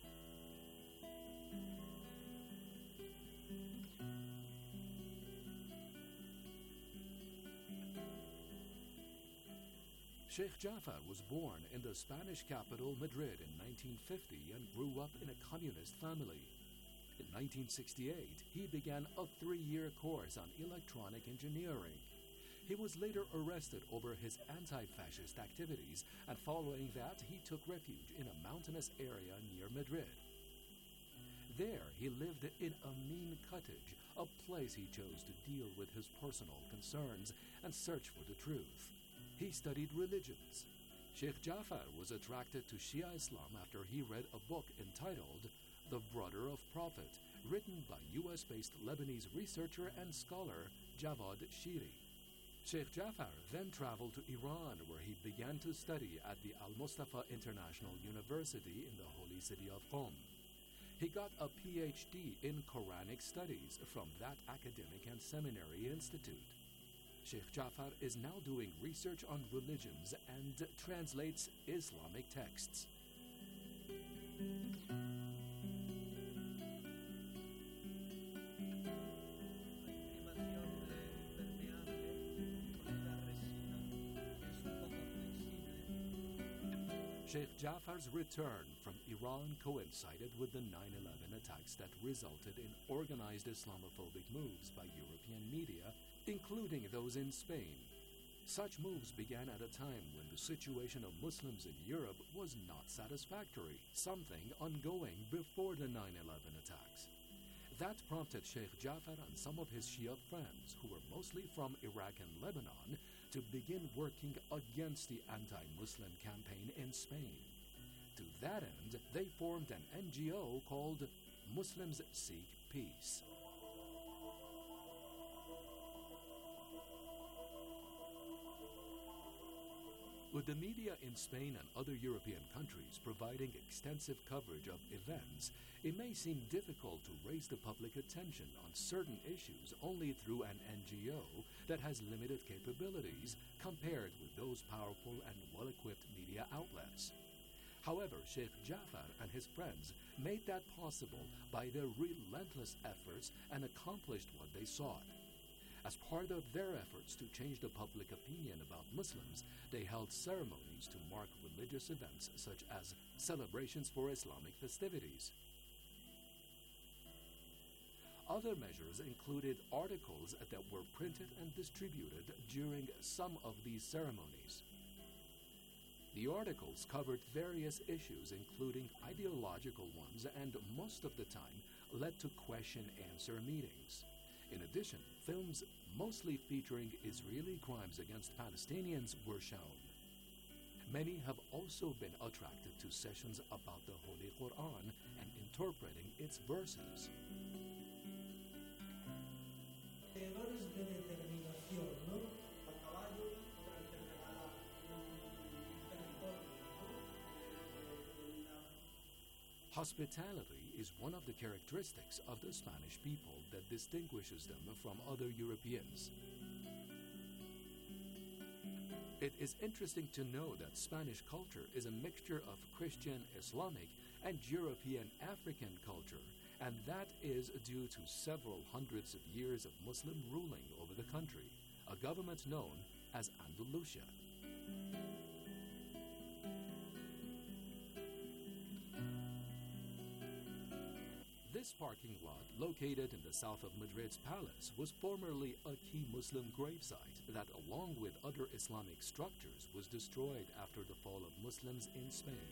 Sheikh Ja'far was born in the Spanish capital Madrid in 1950 and grew up in a communist family. In 1968, he began a 3-year course on electronic engineering. He was later arrested over his anti-fascist activities, and following that, he took refuge in a mountainous area near Madrid. There, he lived in a mean cottage, a place he chose to deal with his personal concerns and search for the truth. He studied religions. Sheikh Ja'far was attracted to Shia Islam after he read a book entitled The Brother of Prophet, written by US-based Lebanese researcher and scholar Javad Shiri. Sheikh Jafar then traveled to Iran, where he began to study at the Al-Mustafa International University in the holy city of Qom. He got a PhD in Quranic studies from that academic and seminary institute. Sheikh Jafar is now doing research on religions and translates Islamic texts. Sheikh Jafar's return from Iran coincided with the 9/11 attacks that resulted in organized Islamophobic moves by European media, including those in Spain. Such moves began at a time when the situation of Muslims in Europe was not satisfactory, something ongoing before the 9/11 attacks. That prompted Sheikh Jafar and some of his Shia friends, who were mostly from Iraq and Lebanon, to begin working against the anti-Muslim campaign in Spain. To that end, they formed an NGO called Muslims Seek Peace. With the media in Spain and other European countries providing extensive coverage of events, it may seem difficult to raise the public attention on certain issues only through an NGO that has limited capabilities compared with those powerful and well-equipped media outlets. However, Sheikh Jafar and his friends made that possible by their relentless efforts and accomplished what they sought. As part of their efforts to change the public opinion about Muslims, they held ceremonies to mark religious events such as celebrations for Islamic festivities. Other measures included articles that were printed and distributed during some of these ceremonies. The articles covered various issues, including ideological ones, and most of the time led to question-answer meetings. In addition, films mostly featuring Israeli crimes against Palestinians were shown. Many have also been attracted to sessions about the Holy Quran and interpreting its verses. Hospitality is one of the characteristics of the Spanish people that distinguishes them from other Europeans. It is interesting to know that Spanish culture is a mixture of Christian, Islamic, and European African culture, and that is due to several hundreds of years of Muslim ruling over the country, a government known as Andalusia. This parking lot, located in the south of Madrid's palace, was formerly a key Muslim gravesite that, along with other Islamic structures, was destroyed after the fall of Muslims in Spain.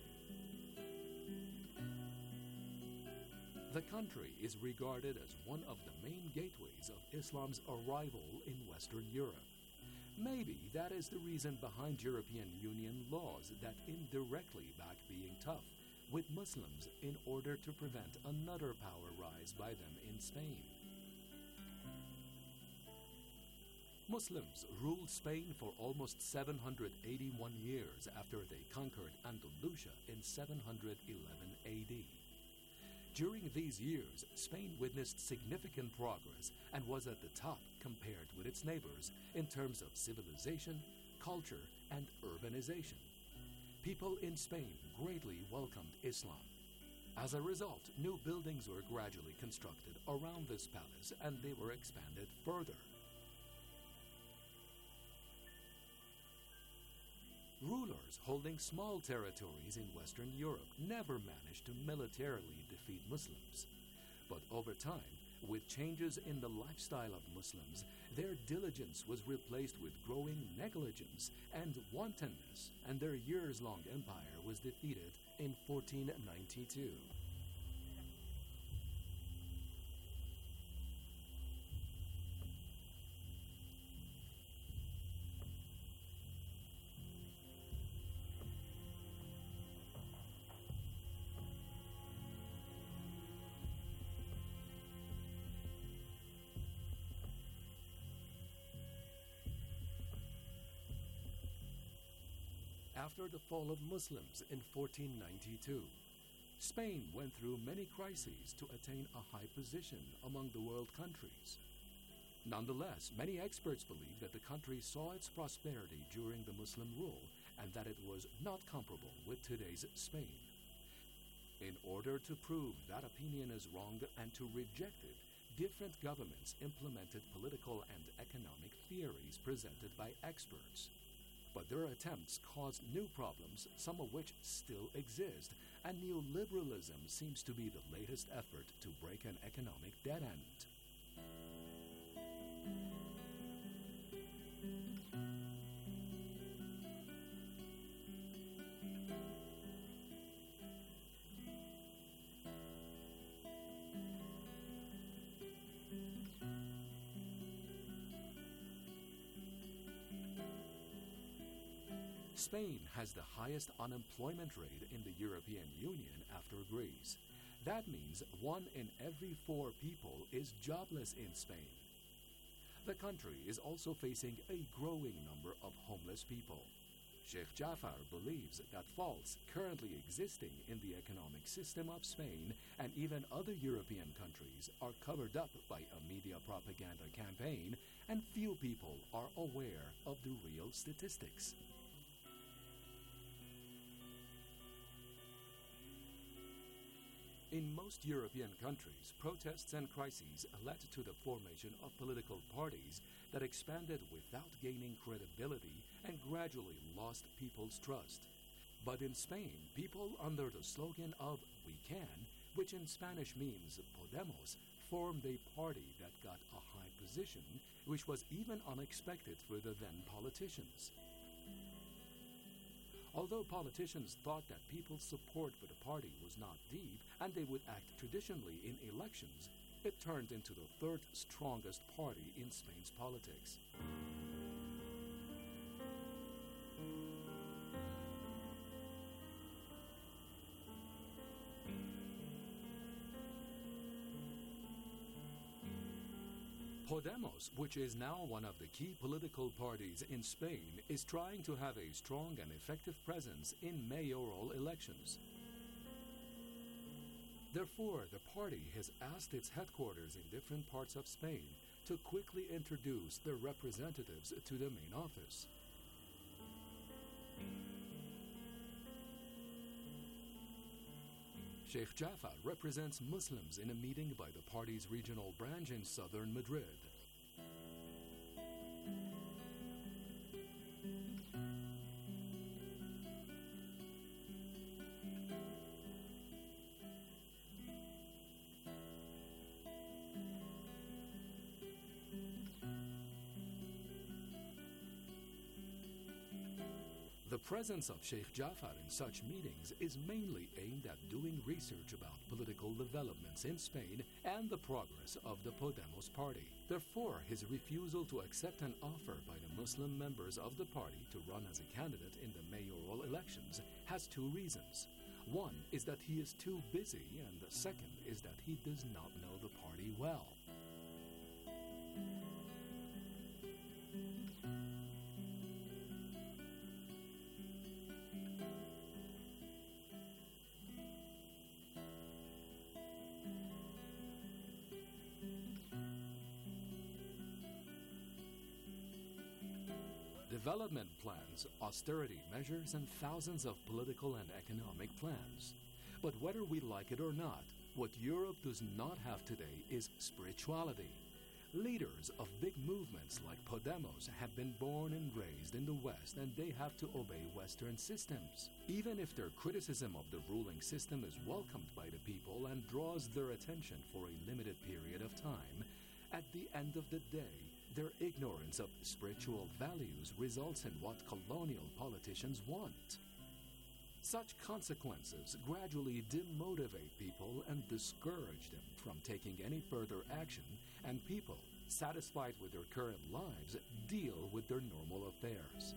The country is regarded as one of the main gateways of Islam's arrival in Western Europe. Maybe that is the reason behind European Union laws that indirectly back being tough with Muslims in order to prevent another power rise by them in Spain. Muslims ruled Spain for almost 781 years after they conquered Andalusia in 711 AD. During these years, Spain witnessed significant progress and was at the top compared with its neighbors in terms of civilization, culture, and urbanization. People in Spain greatly welcomed Islam. As a result, new buildings were gradually constructed around this palace, and they were expanded further. Rulers holding small territories in Western Europe never managed to militarily defeat Muslims. But over time, with changes in the lifestyle of Muslims, their diligence was replaced with growing negligence and wantonness, and their years-long empire was defeated in 1492. after the fall of Muslims in 1492. Spain went through many crises to attain a high position among the world countries. Nonetheless, many experts believe that the country saw its prosperity during the Muslim rule and that it was not comparable with today's Spain. In order to prove that opinion is wrong and to reject it, different governments implemented political and economic theories presented by experts. But their attempts caused new problems, some of which still exist, and neoliberalism seems to be the latest effort to break an economic dead end. Spain has the highest unemployment rate in the European Union after Greece. That means 1 in every 4 people is jobless in Spain. The country is also facing a growing number of homeless people. Sheikh Jafar believes that faults currently existing in the economic system of Spain and even other European countries are covered up by a media propaganda campaign, and few people are aware of the real statistics. In most European countries, protests and crises led to the formation of political parties that expanded without gaining credibility and gradually lost people's trust. But in Spain, people under the slogan of "We Can," which in Spanish means Podemos, formed a party that got a high position, which was even unexpected for the then politicians. Although politicians thought that people's support for the party was not deep and they would act traditionally in elections, it turned into the third strongest party in Spain's politics. Podemos, which is now one of the key political parties in Spain, is trying to have a strong and effective presence in mayoral elections. Therefore, the party has asked its headquarters in different parts of Spain to quickly introduce their representatives to the main office. Sheikh Jafar represents Muslims in a meeting by the party's regional branch in southern Madrid. The presence of Sheikh Jafar in such meetings is mainly aimed at doing research about political developments in Spain and the progress of the Podemos party. Therefore, his refusal to accept an offer by the Muslim members of the party to run as a candidate in the mayoral elections has 2 reasons. One is that he is too busy, and the second is that he does not know the party well. Development plans, austerity measures, and thousands of political and economic plans. But whether we like it or not, what Europe does not have today is spirituality. Leaders of big movements like Podemos have been born and raised in the West, and they have to obey Western systems. Even if their criticism of the ruling system is welcomed by the people and draws their attention for a limited period of time, at the end of the day, their ignorance of spiritual values results in what colonial politicians want. Such consequences gradually demotivate people and discourage them from taking any further action, and people, satisfied with their current lives, deal with their normal affairs.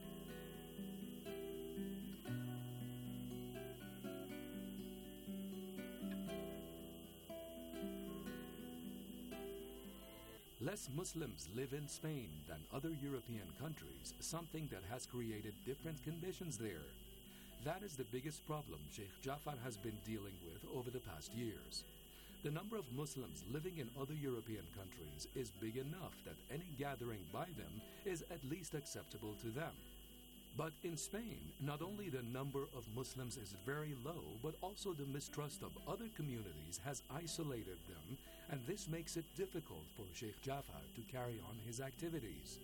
Less Muslims live in Spain than other European countries, something that has created different conditions there. That is the biggest problem Sheikh Jafar has been dealing with over the past years. The number of Muslims living in other European countries is big enough that any gathering by them is at least acceptable to them. But in Spain, not only the number of Muslims is very low, but also the mistrust of other communities has isolated them, and this makes it difficult for Sheikh Jafar to carry on his activities.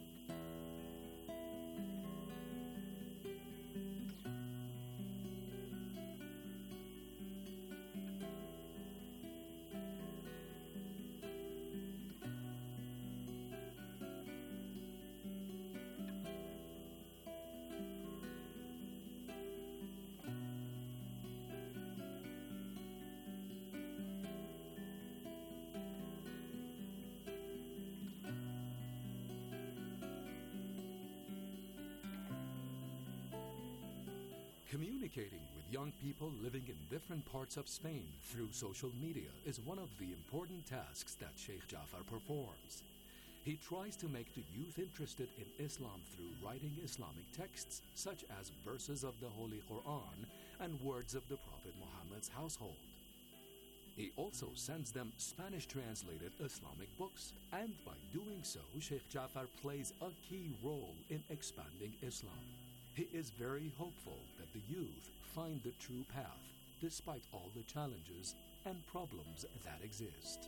Communicating with young people living in different parts of Spain through social media is one of the important tasks that Sheikh Jafar performs. He tries to make the youth interested in Islam through writing Islamic texts such as verses of the Holy Quran and words of the Prophet Muhammad's household. He also sends them Spanish-translated Islamic books, and by doing so, Sheikh Jafar plays a key role in expanding Islam. He is very hopeful that the youth find the true path, despite all the challenges and problems that exist.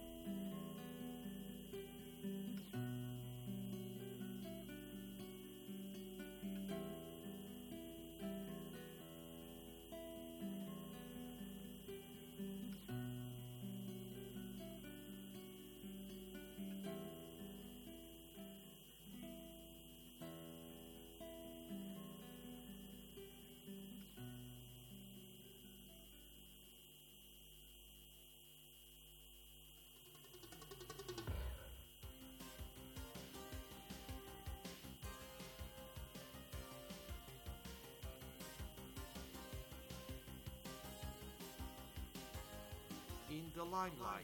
In the limelight.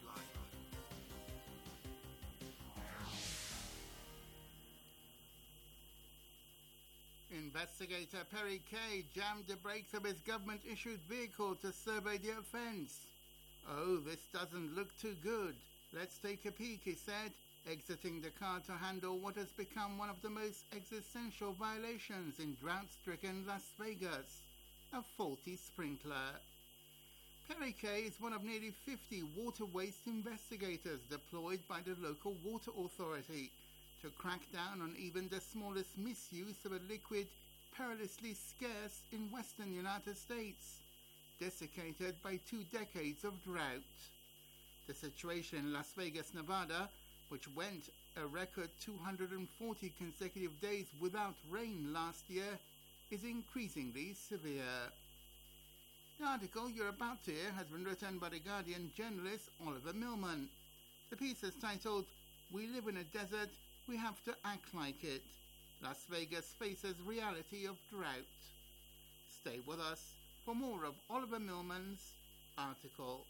Investigator Perry Kay jammed the brakes of his government-issued vehicle to survey the offence. "Oh, this doesn't look too good. Let's take a peek," he said, exiting the car to handle what has become one of the most existential violations in drought-stricken Las Vegas: a faulty sprinkler. Perry Kay is one of nearly 50 water waste investigators deployed by the local water authority to crack down on even the smallest misuse of a liquid perilously scarce in western United States, desiccated by 2 decades of drought. The situation in Las Vegas, Nevada, which went a record 240 consecutive days without rain last year, is increasingly severe. The article you're about to hear has been written by The Guardian journalist Oliver Millman. The piece is titled, "We Live in a Desert, We Have to Act Like It. Las Vegas Faces Reality of Drought." Stay with us for more of Oliver Millman's article.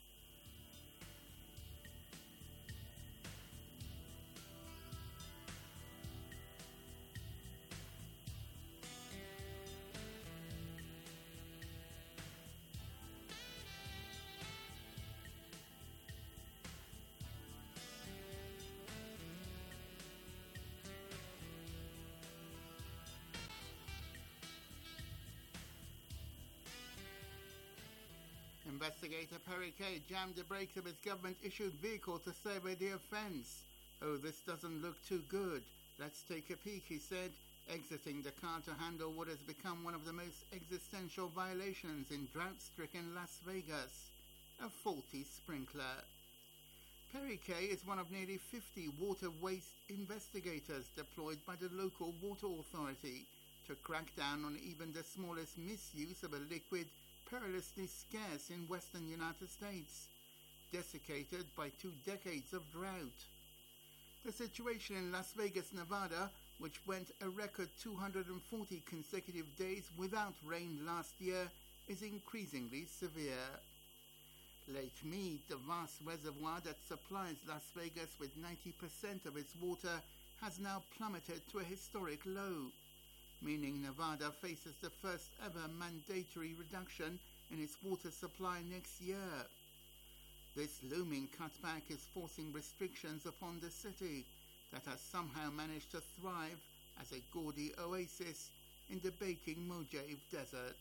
Investigator Perry Kay jammed the brakes of his government-issued vehicle to survey the offence. "Oh, this doesn't look too good. Let's take a peek," he said, exiting the car to handle what has become one of the most existential violations in drought-stricken Las Vegas: a faulty sprinkler. Perry Kay is one of nearly 50 water waste investigators deployed by the local water authority to crack down on even the smallest misuse of a liquid perilously scarce in western United States, desiccated by 2 decades of drought. The situation in Las Vegas, Nevada, which went a record 240 consecutive days without rain last year, is increasingly severe. Lake Mead, the vast reservoir that supplies Las Vegas with 90% of its water, has now plummeted to a historic low. meaning Nevada faces the first ever mandatory reduction in its water supply next year. This looming cutback is forcing restrictions upon the city that has somehow managed to thrive as a gaudy oasis in the baking Mojave Desert.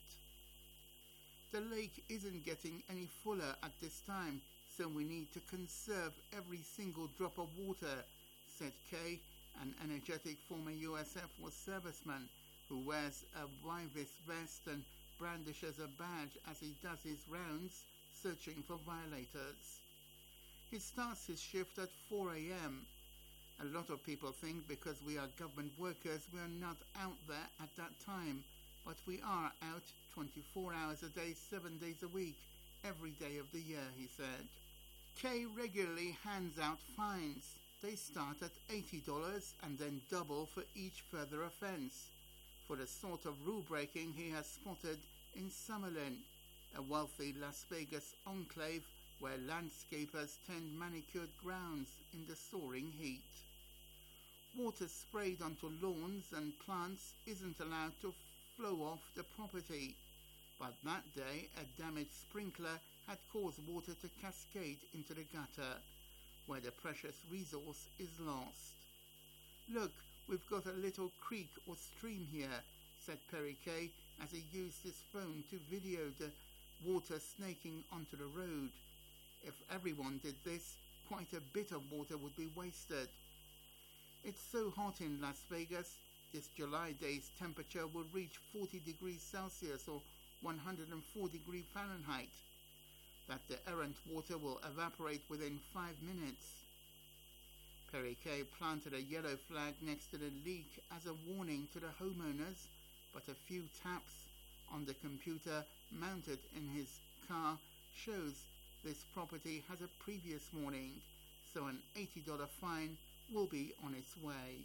The lake isn't getting any fuller at this time, so we need to conserve every single drop of water, said Kay, an energetic former US Air Force serviceman who wears a Vivis vest and brandishes a badge as he does his rounds searching for violators. He starts his shift at 4 a.m. A lot of people think because we are government workers we are not out there at that time, but we are out 24 hours a day, 7 days a week, every day of the year, he said. Kay regularly hands out fines. They start at $80 and then double for each further offence, for the sort of rule breaking he has spotted in Summerlin, a wealthy Las Vegas enclave where landscapers tend manicured grounds in the soaring heat. Water sprayed onto lawns and plants isn't allowed to flow off the property, but that day a damaged sprinkler had caused water to cascade into the gutter, where the precious resource is lost. Look, we've got a little creek or stream here, said Perry Kay as he used his phone to video the water snaking onto the road. If everyone did this, quite a bit of water would be wasted. It's so hot in Las Vegas, this July day's temperature will reach 40 degrees Celsius or 104 degrees Fahrenheit, that the errant water will evaporate within 5 minutes. Perry Kay planted a yellow flag next to the leak as a warning to the homeowners, but a few taps on the computer mounted in his car shows this property has a previous warning, so an $80 fine will be on its way.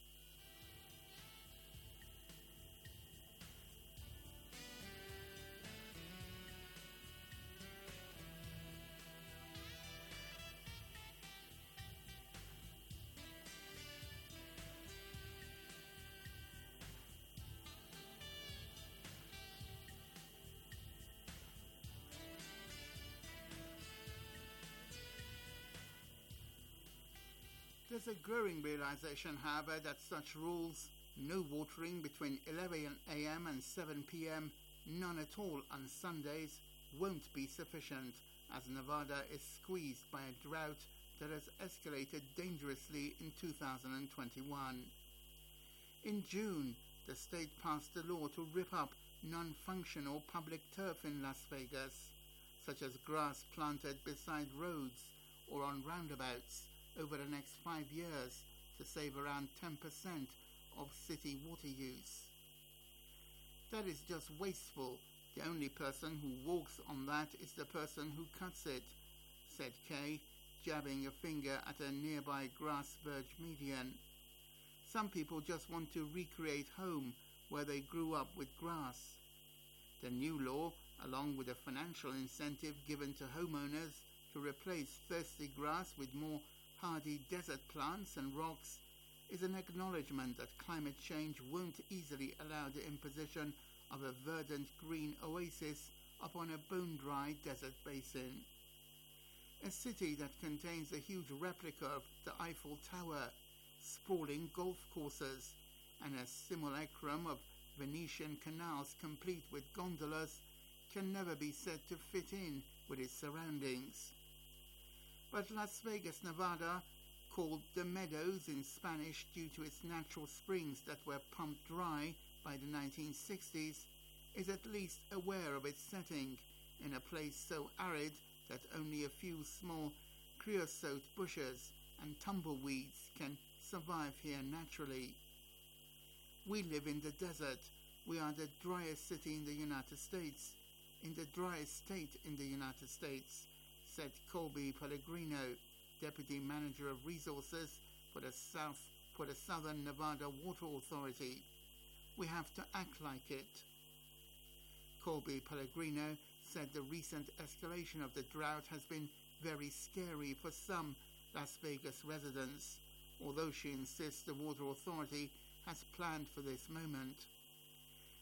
There's a growing realization, however, that such rules, no watering between 11 a.m. and 7 p.m., none at all on Sundays, won't be sufficient, as Nevada is squeezed by a drought that has escalated dangerously in 2021. In June, the state passed a law to rip up non-functional public turf in Las Vegas, such as grass planted beside roads or on roundabouts, over the next 5 years to save around 10% of city water use. That is just wasteful. The only person who walks on that is the person who cuts it, said Kay, jabbing a finger at a nearby grass verge median. Some people just want to recreate home where they grew up with grass. The new law, along with a financial incentive given to homeowners to replace thirsty grass with more hardy desert plants and rocks, is an acknowledgement that climate change won't easily allow the imposition of a verdant green oasis upon a bone-dry desert basin. A city that contains a huge replica of the Eiffel Tower, sprawling golf courses, and a simulacrum of Venetian canals complete with gondolas can never be said to fit in with its surroundings. But Las Vegas, Nevada, called the Meadows in Spanish due to its natural springs that were pumped dry by the 1960s, is at least aware of its setting in a place so arid that only a few small creosote bushes and tumbleweeds can survive here naturally. We live in the desert. We are the driest city in the United States, in the driest state in the United States, said Colby Pellegrino, Deputy Manager of Resources for the Southern Nevada Water Authority. We have to act like it. Colby Pellegrino said the recent escalation of the drought has been very scary for some Las Vegas residents, although she insists the Water Authority has planned for this moment.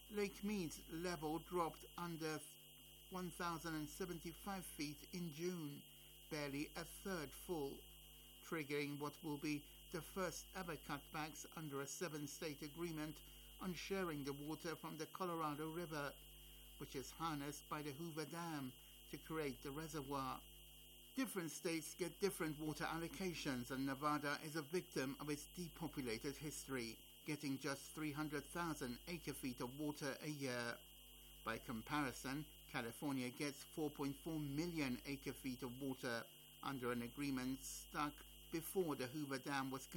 Lake Mead's level dropped under 1,075 feet in June, barely a third full, triggering what will be the first ever cutbacks under a 7-state agreement on sharing the water from the Colorado River, which is harnessed by the Hoover Dam to create the reservoir. Different states get different water allocations, and Nevada is a victim of its depopulated history, getting just 300,000 acre-feet of water a year. By comparison, California gets 4.4 million acre-feet of water under an agreement struck before the Hoover Dam was